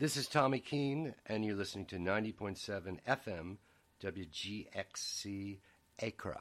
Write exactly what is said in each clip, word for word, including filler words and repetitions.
This is Tommy Keene, and you're listening to ninety point seven F M W G X C Accra.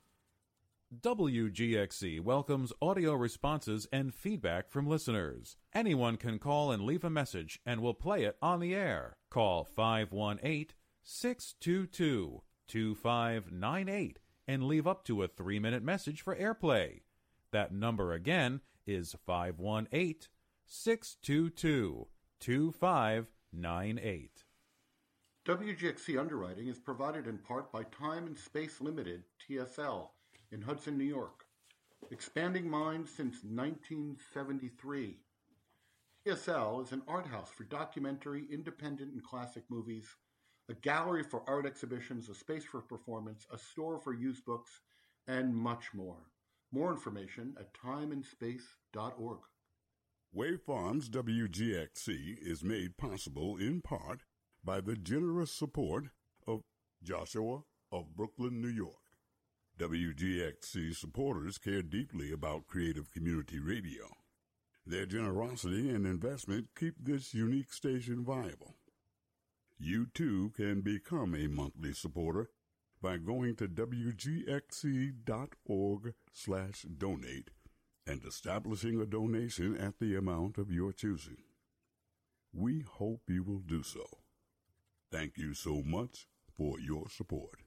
W G X C welcomes audio responses and feedback from listeners. Anyone can call and leave a message, and we'll play it on the air. Call five one eight, six two two, two five nine eight and leave up to a three-minute message for airplay. That number again is five one eight, six two two, two five nine eight. W G X C underwriting is provided in part by Time and Space Limited, T S L, in Hudson, New York. Expanding minds since nineteen seventy-three. T S L is an art house for documentary, independent, and classic movies, a gallery for art exhibitions, a space for performance, a store for used books, and much more. More information at time and space dot org. Wave Farms W G X C is made possible in part by the generous support of Joshua of Brooklyn, New York. W G X C supporters care deeply about creative community radio. Their generosity and investment keep this unique station viable. You too can become a monthly supporter by going to W G X C dot org slash donate and establishing a donation at the amount of your choosing. We hope you will do so. Thank you so much for your support.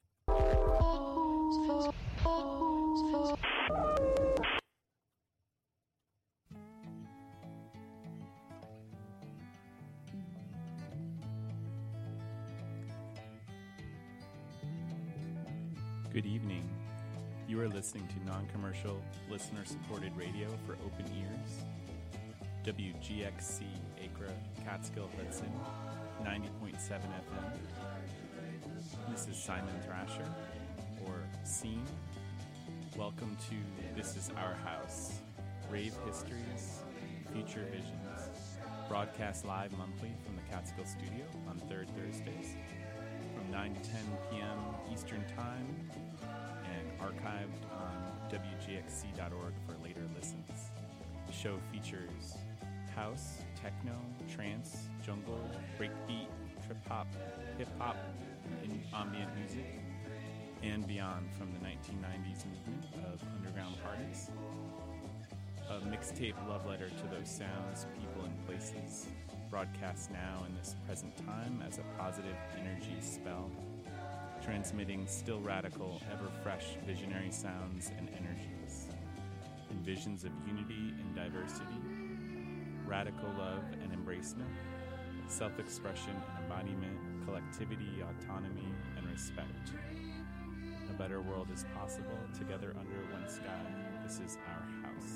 Good evening. You are listening to non-commercial, listener-supported radio for open ears. W G X C Accra, Catskill, Hudson, ninety point seven F M. This is Simon Thrasher, or Scene. Welcome to This Is Our House, Rave Histories, Future Visions, broadcast live monthly from the Catskill Studio on third Thursdays from nine to ten p.m. Eastern Time, and archived on W G X C dot org for later listens. The show features house, techno, trance, jungle, breakbeat, trip-hop, hip-hop, and ambient music, and beyond from the nineteen nineties movement of underground parties. A mixtape love letter to those sounds, people, and places, broadcast now in this present time as a positive energy spell, transmitting still radical, ever-fresh visionary sounds and energies, and visions of unity and diversity, radical love and embracement, self-expression and embodiment, collectivity, autonomy, and respect. A better world is possible, together under one sky. This is our house.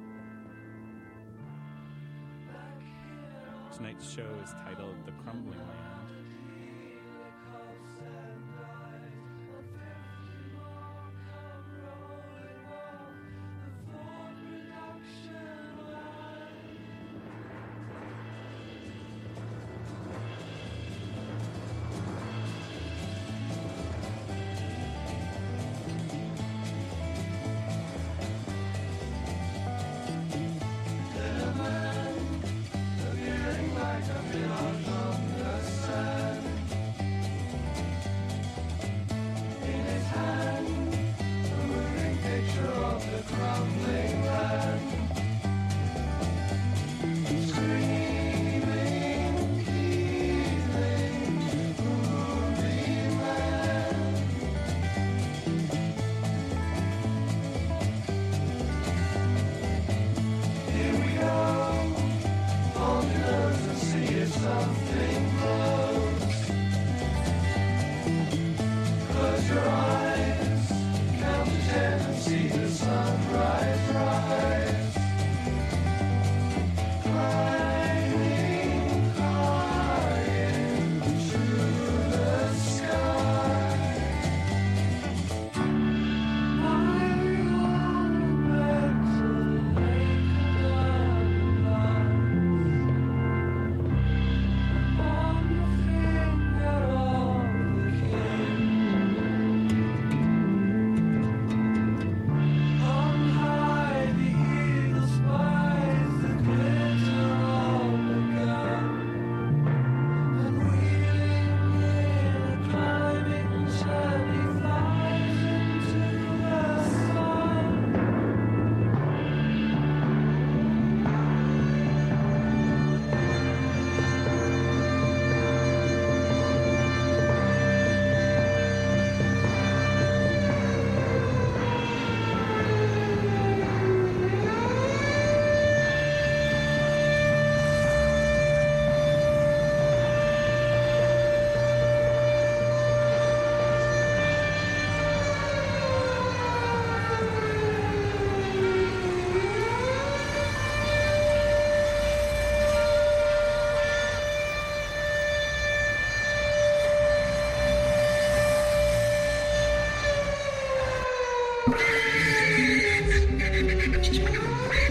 Tonight's show is titled The Crumbling Land. Like a pillar from the sun.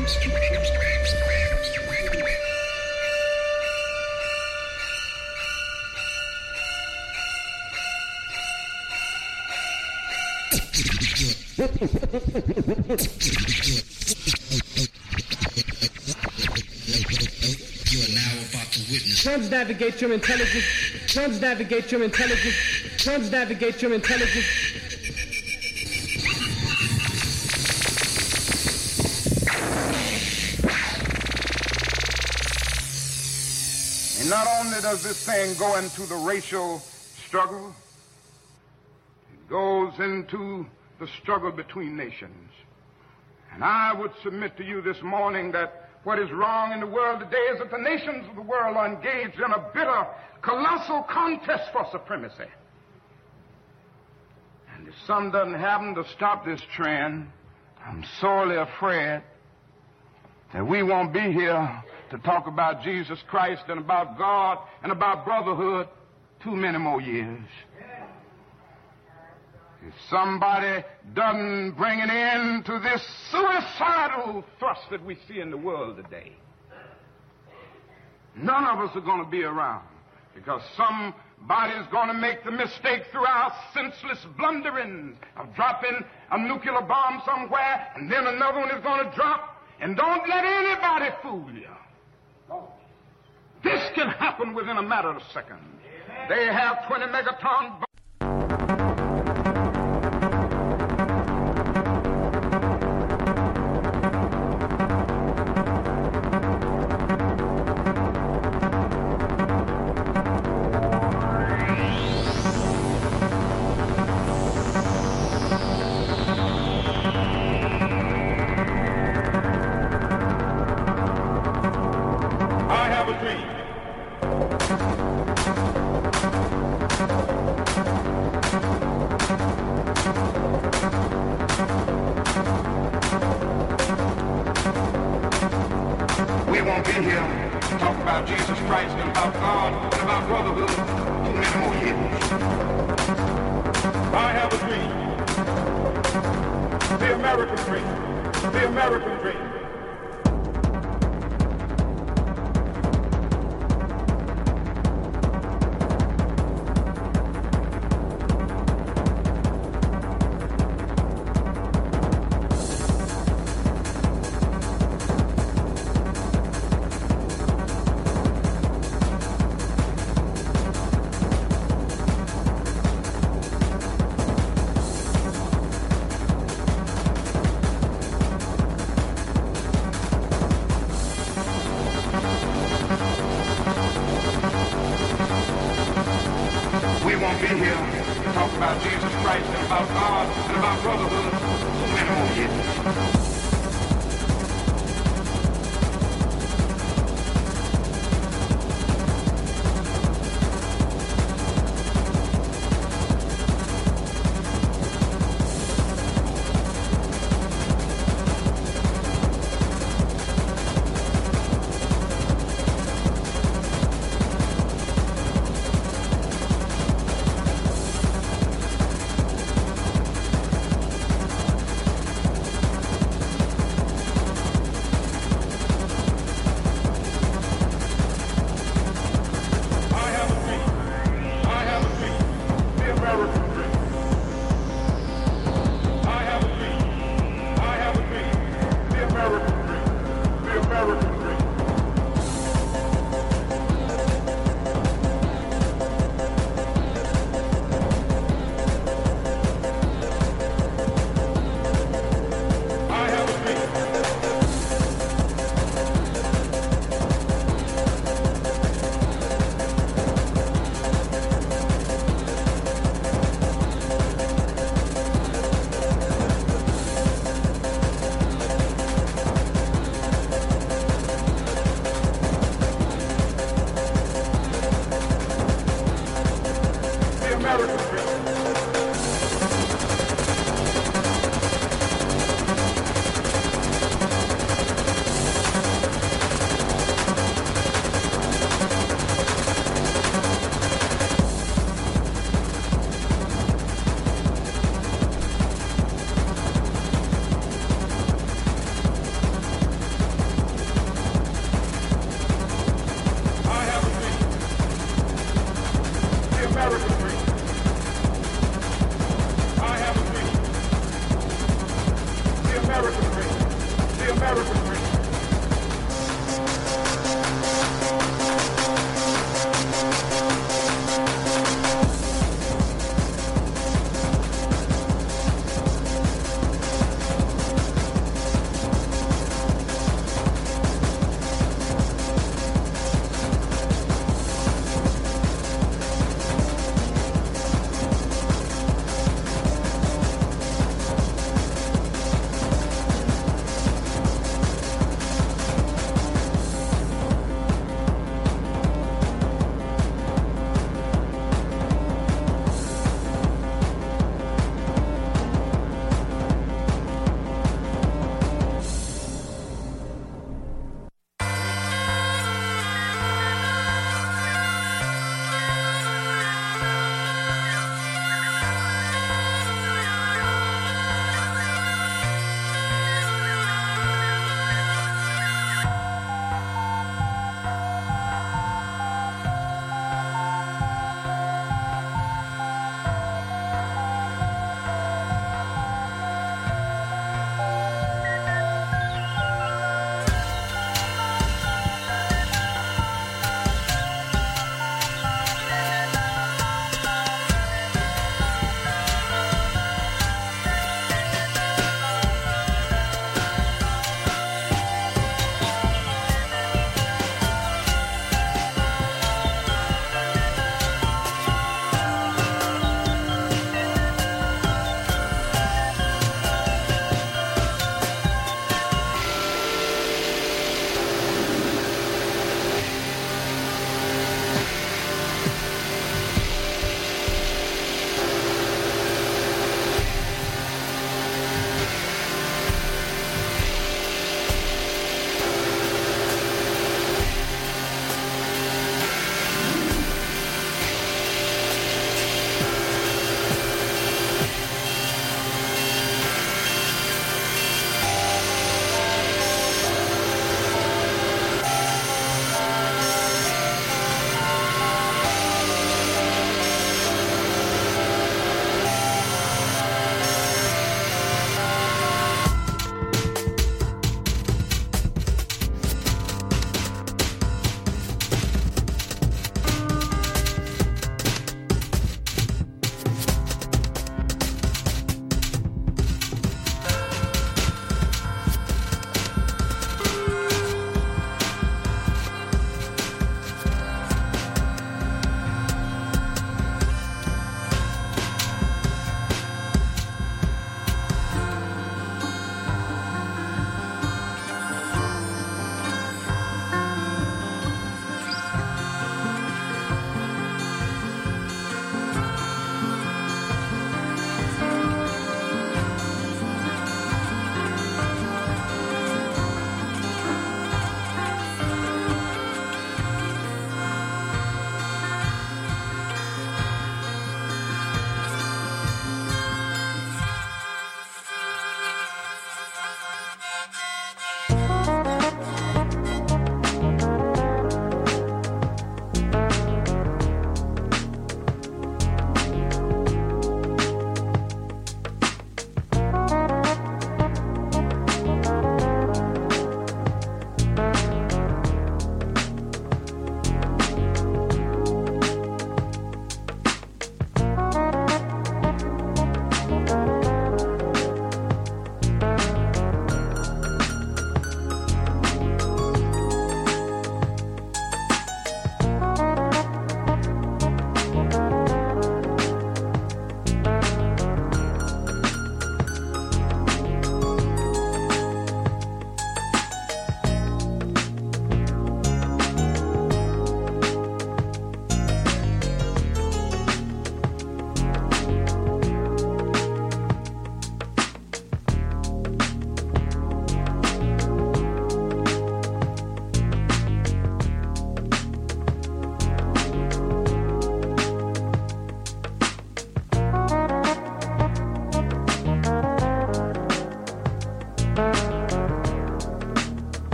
Transnavigate your intelligence. Transnavigate your intelligence. Transnavigate your intelligence. And not only does this thing go into the racial struggle, it goes into the struggle between nations. And I would submit to you this morning that what is wrong in the world today is that the nations of the world are engaged in a bitter, colossal contest for supremacy. And if something doesn't happen to stop this trend, I'm sorely afraid that we won't be here to talk about Jesus Christ and about God and about brotherhood too many more years. If somebody doesn't bring an end to this suicidal thrust that we see in the world today, none of us are going to be around, because somebody's going to make the mistake through our senseless blunderings of dropping a nuclear bomb somewhere, and then another one is going to drop, and don't let anybody fool you. This can happen within a matter of seconds. They have twenty megaton bombs.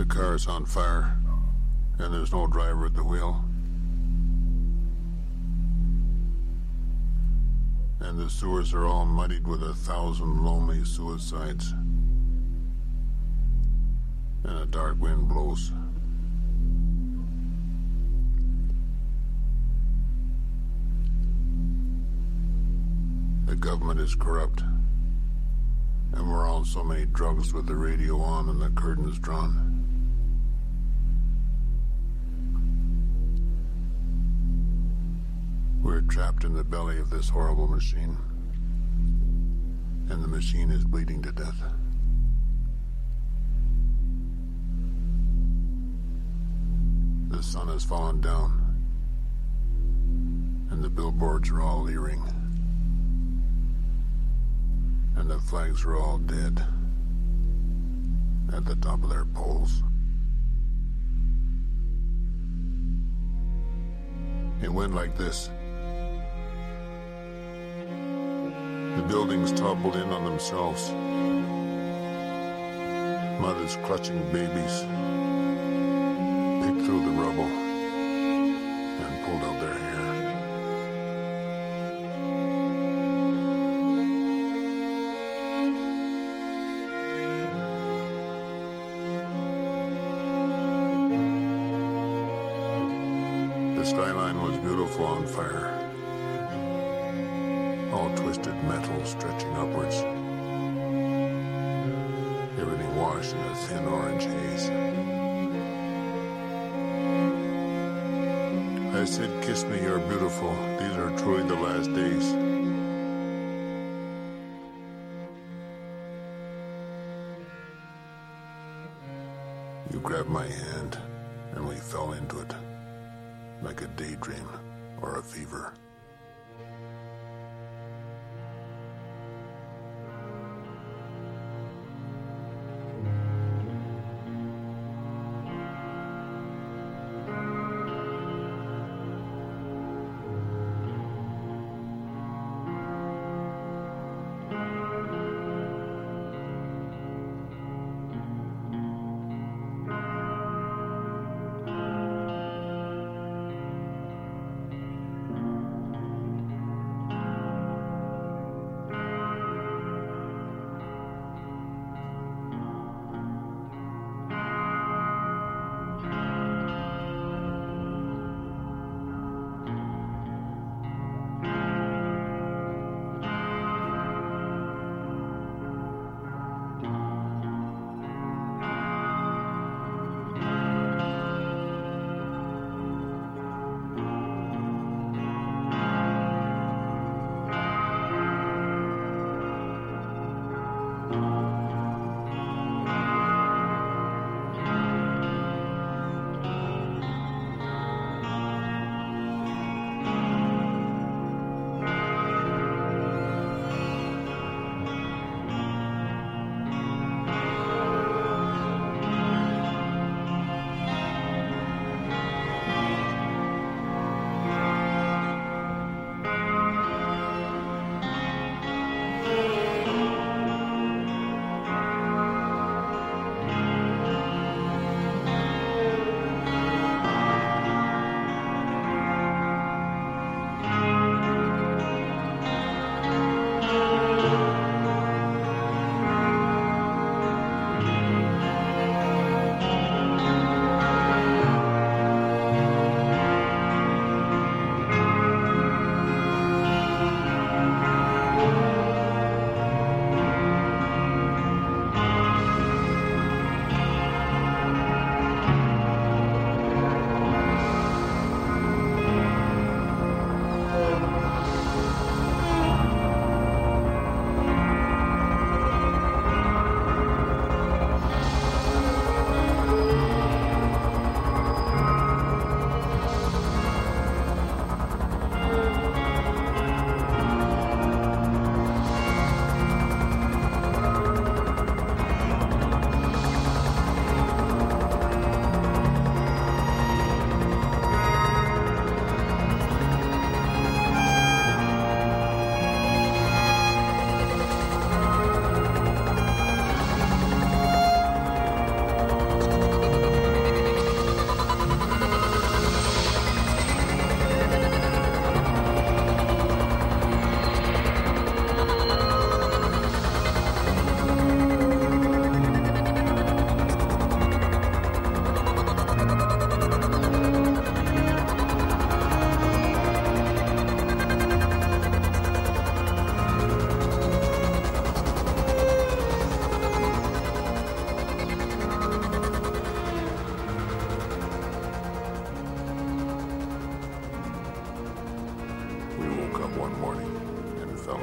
The car's on fire, and there's no driver at the wheel. And the sewers are all muddied with a thousand lonely suicides. And a dark wind blows. The government is corrupt. And we're on so many drugs with the radio on and the curtains drawn. We're trapped in the belly of this horrible machine. And the machine is bleeding to death. The sun has fallen down. And the billboards are all leering. And the flags are all dead at the top of their poles. It went like this. The buildings toppled in on themselves. Mothers clutching babies picked through the rubble and pulled out their hair. The skyline was beautiful on fire. All twisted metal stretching upwards. Everything washed in a thin orange haze. I said, kiss me, you're beautiful. These are truly the last days. You grabbed my hand, and we fell into it, like a daydream or a fever.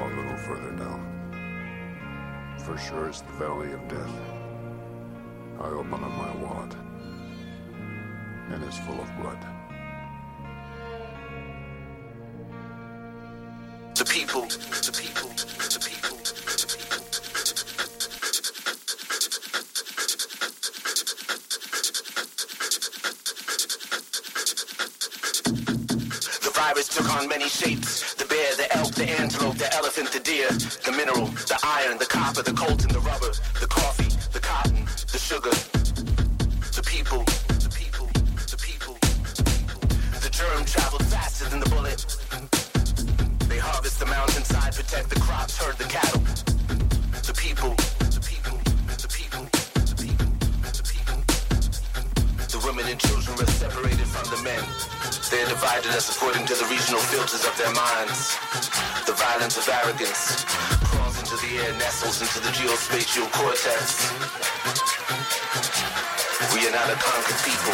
a little further down. For sure it's the Valley of Death. I open up my wallet, and it's full of blood. The people, the people, the people, the people. The virus took on many shapes. The bear, the elk, the antelope, the elephant, the deer, the mineral, the iron, the copper, the coltan, the rubber, the coffee, the cotton, the sugar. The people, the people, the people, the people. The germ traveled faster than the bullet. They harvest the mountainside, protect the crops, herd the cattle. The people, the people, the people, the people, the people. The women and children were separated from the men. They're divided us according to the regional filters of their minds. The violence of arrogance crawls into the air, nestles into the geospatial cortex. We are not a conquered people.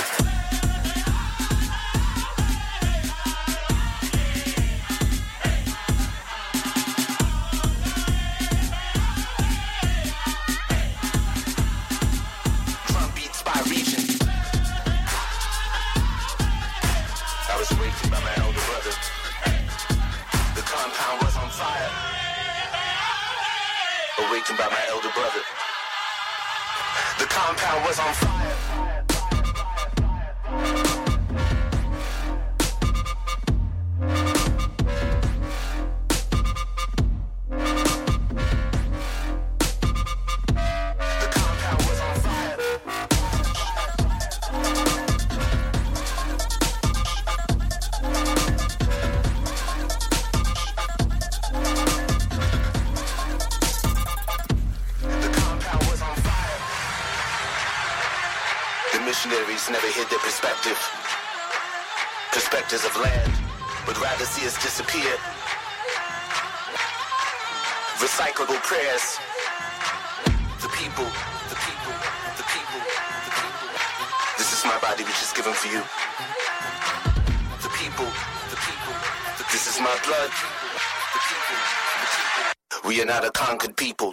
By my elder brother. The compound was on fire. The compound was on fire. Missionaries never hid their perspective. Perspectives of land would rather see us disappear. Recyclable prayers. The people, the people, the people, the people. This is my body which is given for you. The people, the people, the this is my blood. The people, the people. We are not a conquered people.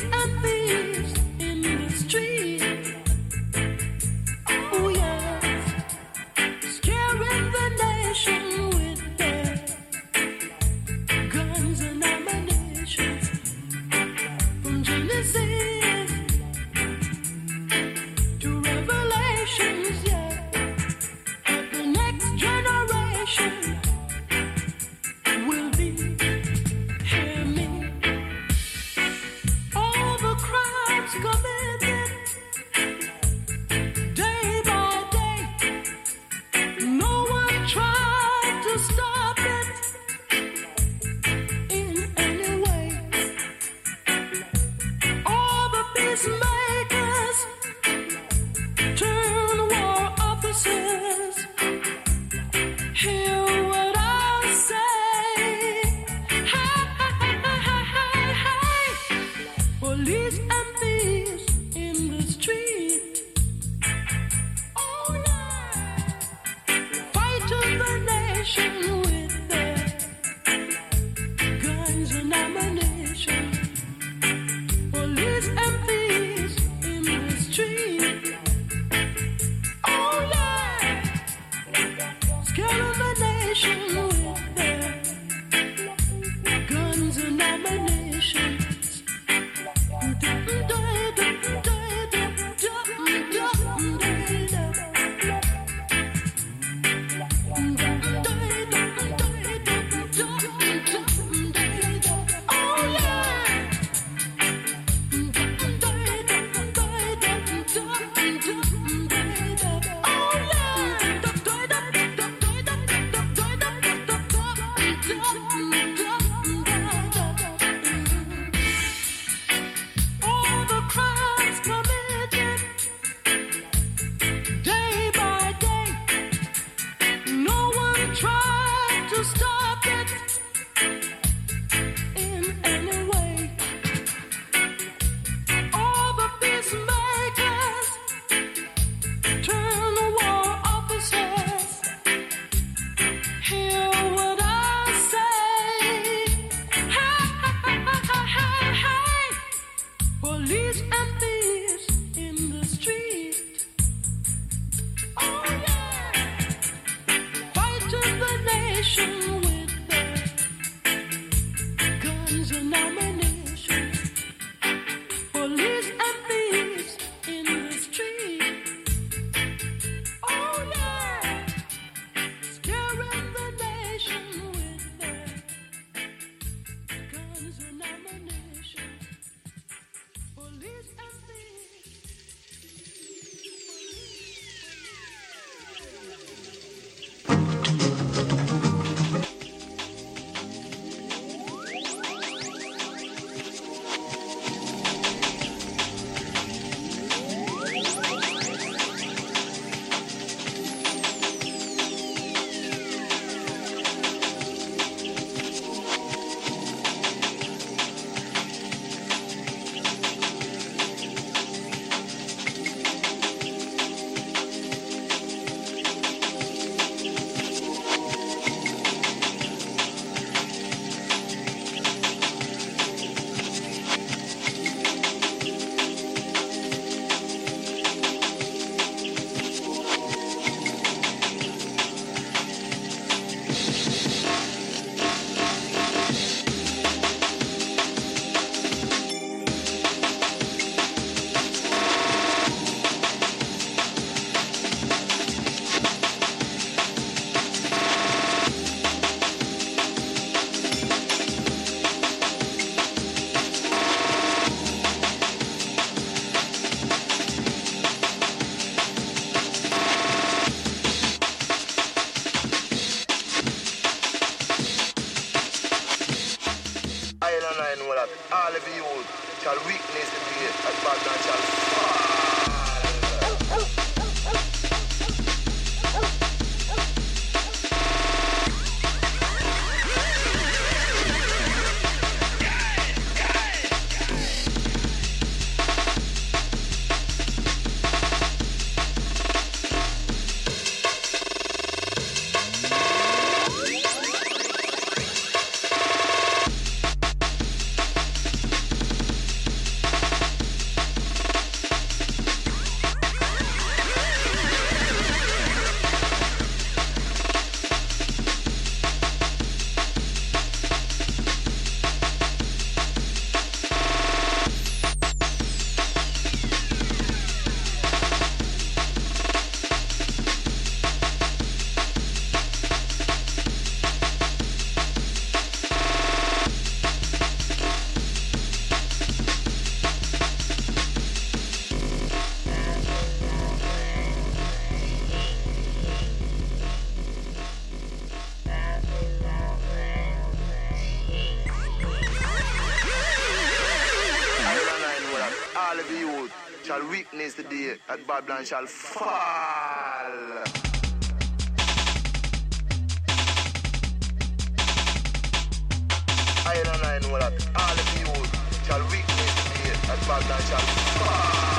all of you shall weakness the day as bad man shall fall. shall witness the day that Babylon shall fall. I and I know that all the people shall witness the day that Babylon shall fall.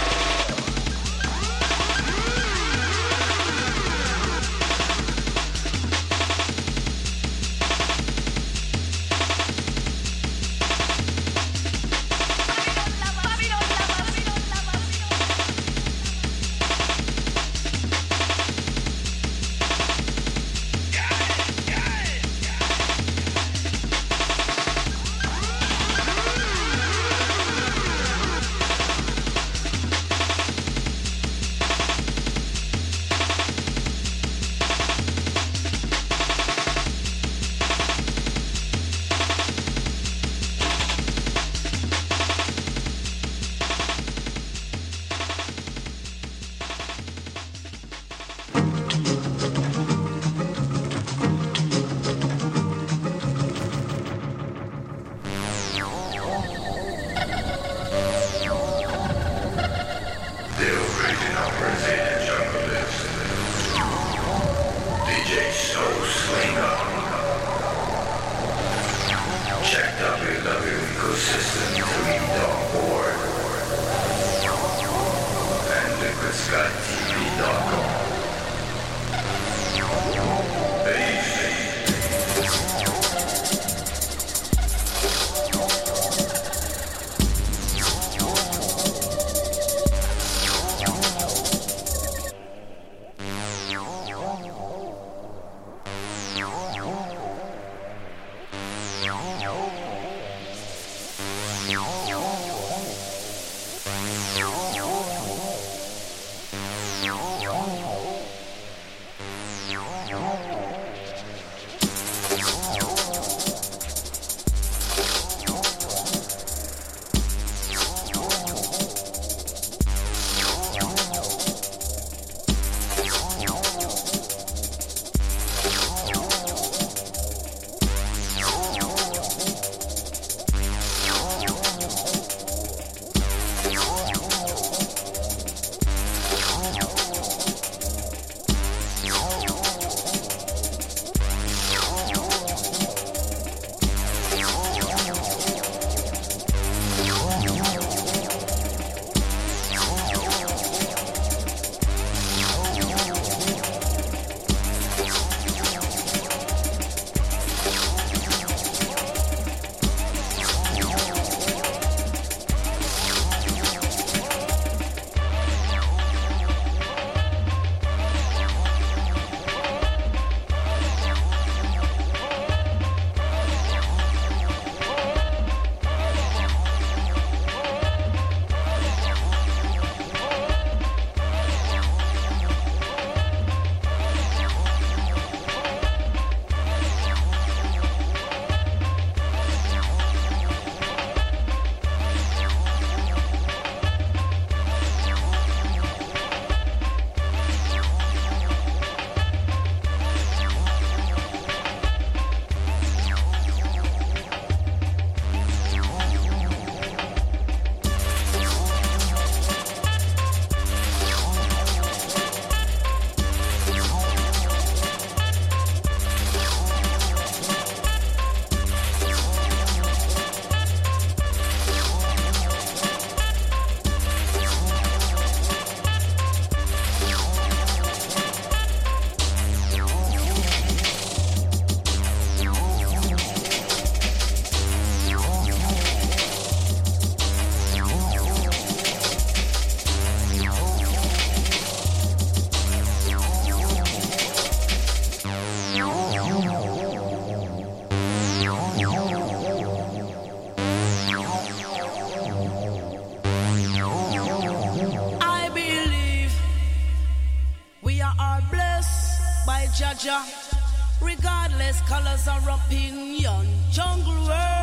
Jaja, regardless colors or opinion, jungle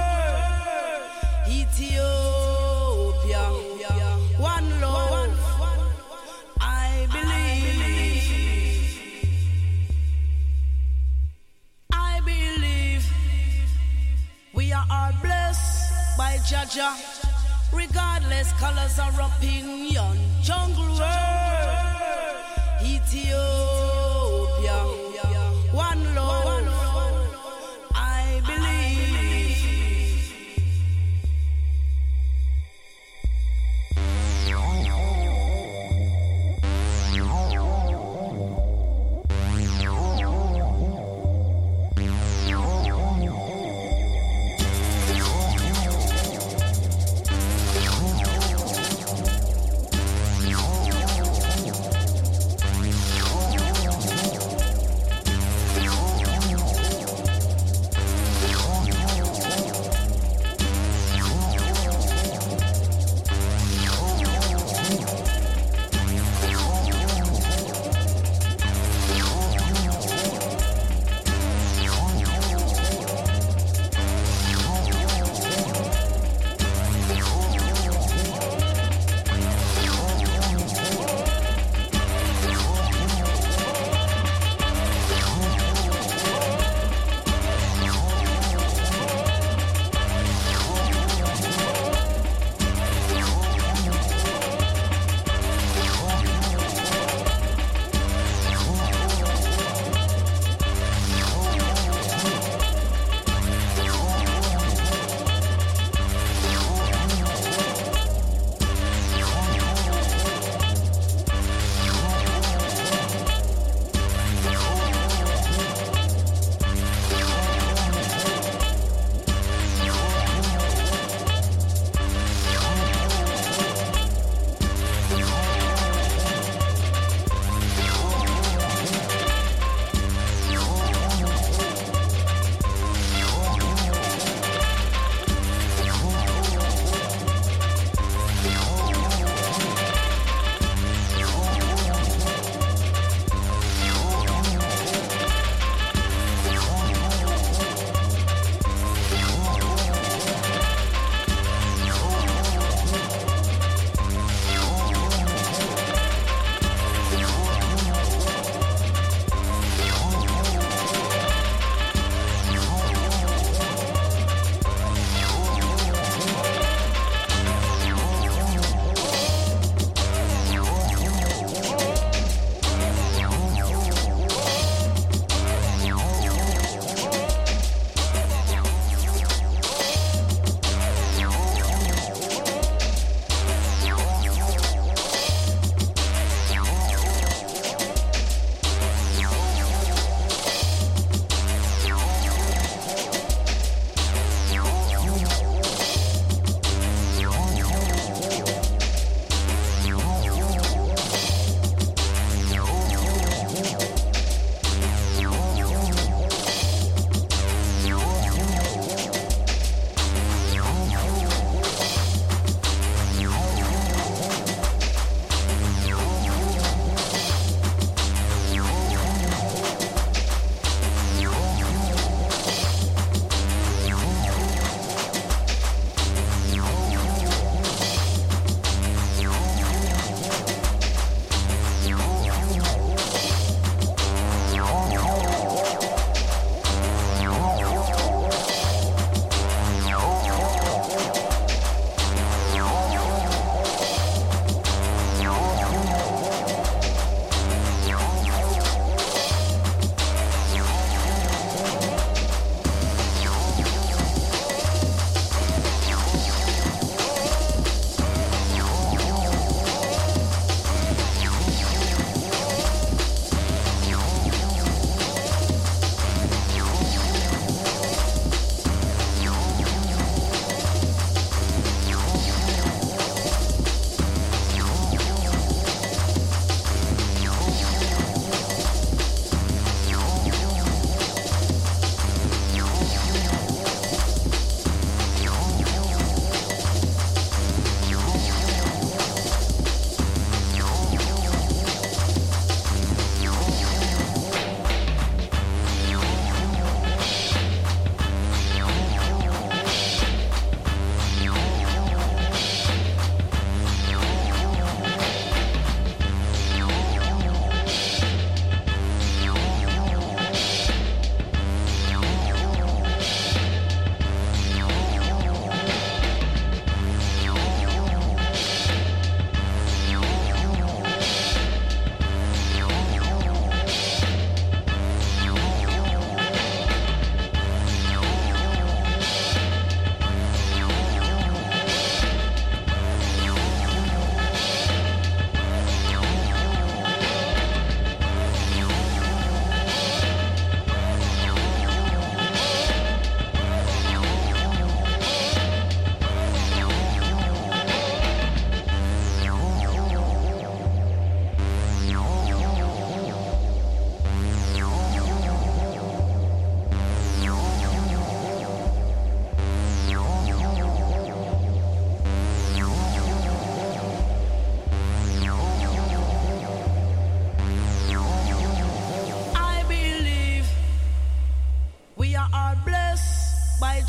world, Ethiopia, one love, I believe, I believe, we are all blessed by Jaja, regardless colors or opinion. Jungle world, Ethiopia, one love, I believe. Oh,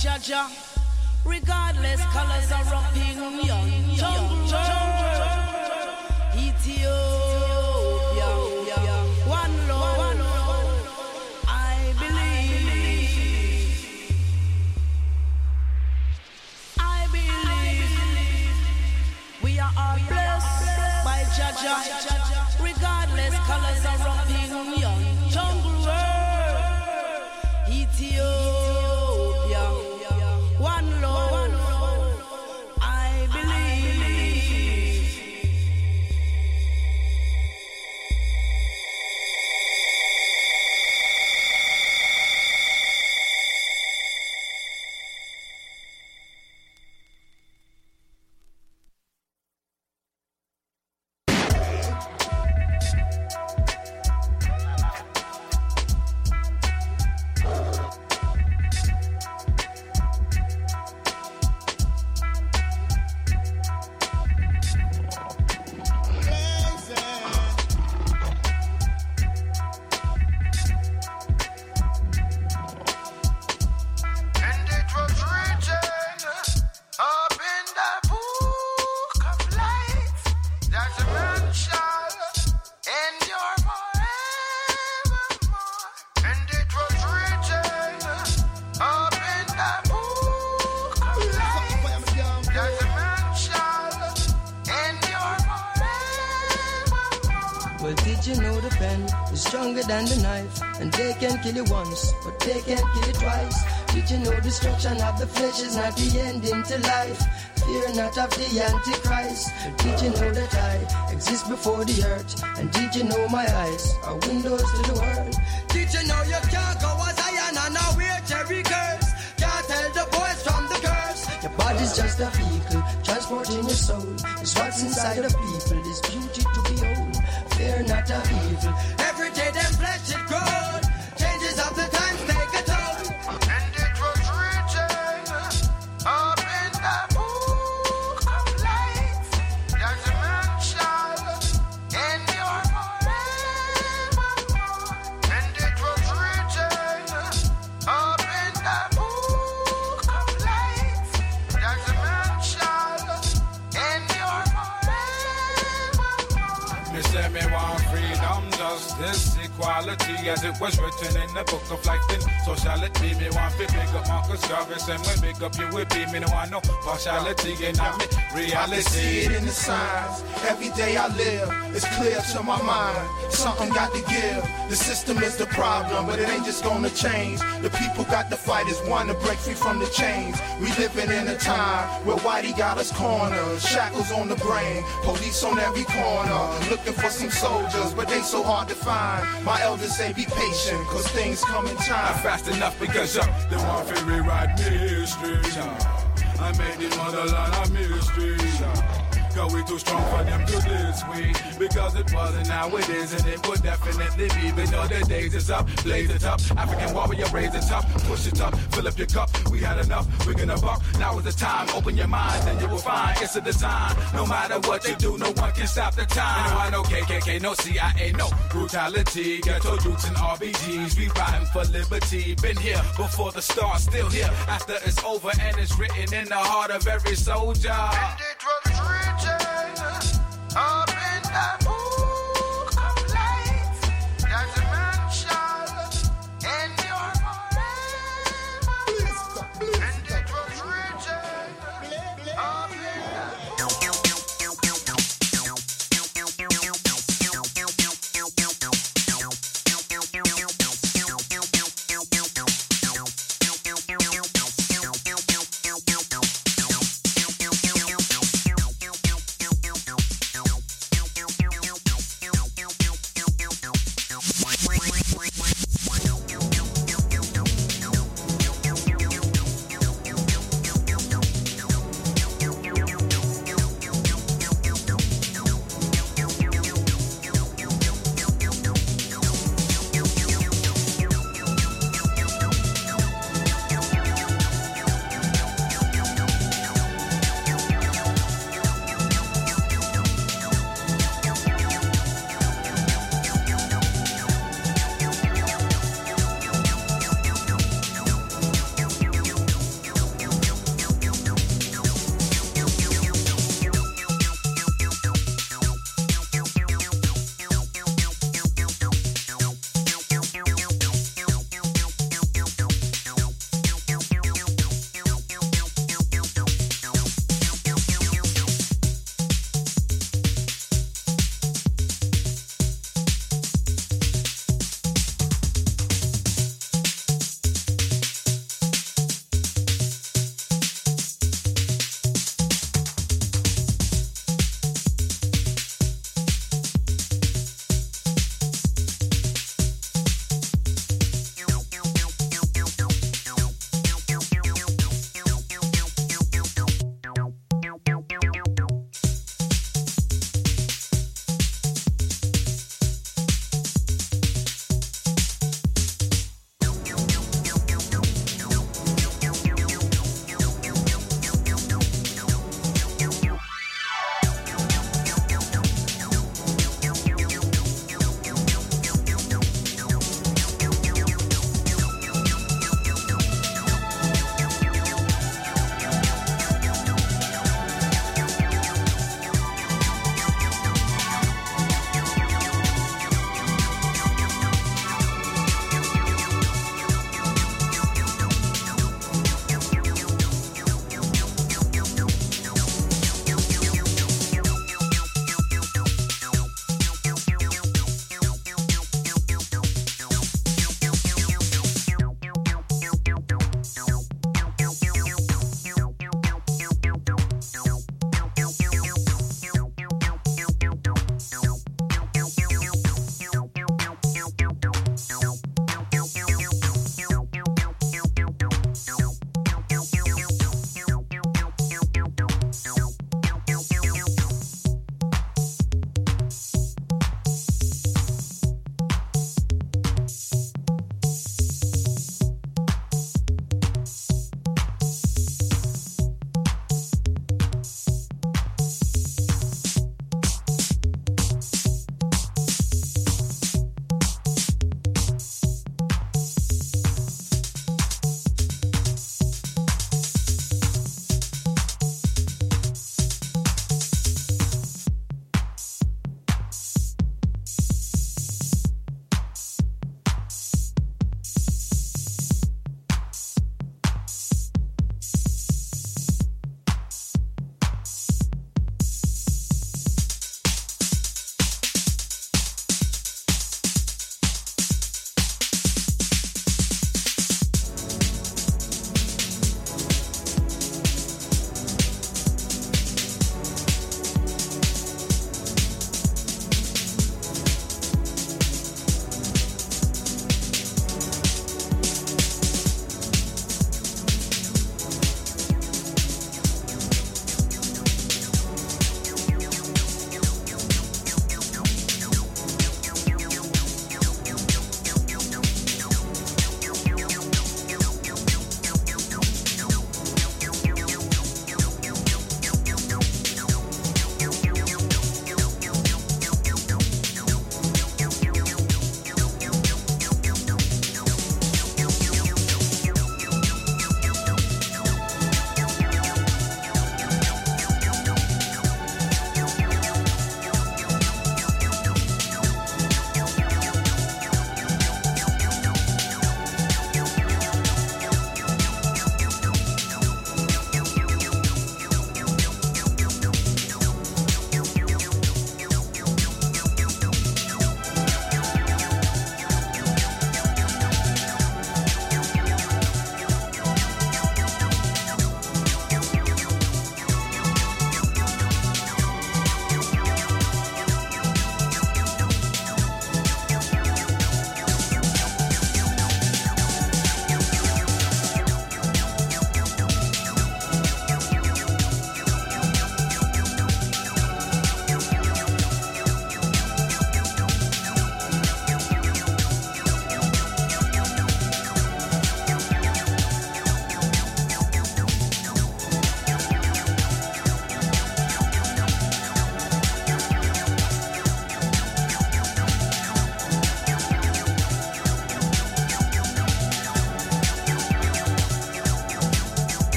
Jaja, regardless colors or opinion. Jungle world, Ethiopia, one Lord, I believe, I believe, we are all blessed by Jaja, regardless colors or opinion. Jungle world, Ethiopia, one Lord, I believe. And it was written up in the book of life that a man shall endure forevermore. And it was written up in the book of life that a man shall endure forevermore. Well, did you know the pen is stronger than the knife? And they can kill you once, but they can't kill you twice. Did you know destruction of the flesh is not the ending to life? Fear not of the Antichrist. Did you know that I exist before the earth? And did you know my eyes are windows to the world? Did you know you can't go as iron and now wear cherry curls? Can't tell the boys from the girls. Your body's just a vehicle, transporting your soul. It's what's inside of people, this beauty to behold. Fear not of evil. Every day them flesh it grows. Changes of the times take a toll. And it was written up in the book of life that a man shall endure forevermore. And it was written up in the book of life that a man shall endure forevermore. Me say me want freedom, justice, equality, as it was written in the book of life. Then so shall it be. Me want to pick up Marcus Garvey, and when pick up you will be. Me no want no partiality, and I me reality. I see it in the signs. Every day I live, it's clear to my mind. Something got to give. The system is the problem, but it ain't just gonna change. The people got to fight as one to break free from the chains. We living in a time where Whitey got us cornered. Shackles on the brain, police on every corner. Looking for some soldiers, but they so hard to find. My elders say be patient, cause things come in time. Not fast enough because yo, they want to rewrite history. I made the motherland a mystery. Cause we too strong for them to this way. Because it wasn't, now it is, and it would definitely be. But no, the days is up, blaze it up. African warrior, raise it up, push it up, fill up your cup. We had enough, we're gonna buck. Now is the time, open your mind, and you will find it's a design. No matter what you do, no one can stop the time. No, I know K K K, no C I A, no brutality. Ghetto youths and R B Gs, we riding for liberty. Been here before the start, still here after it's over, and it's written in the heart of every soldier. And it was written up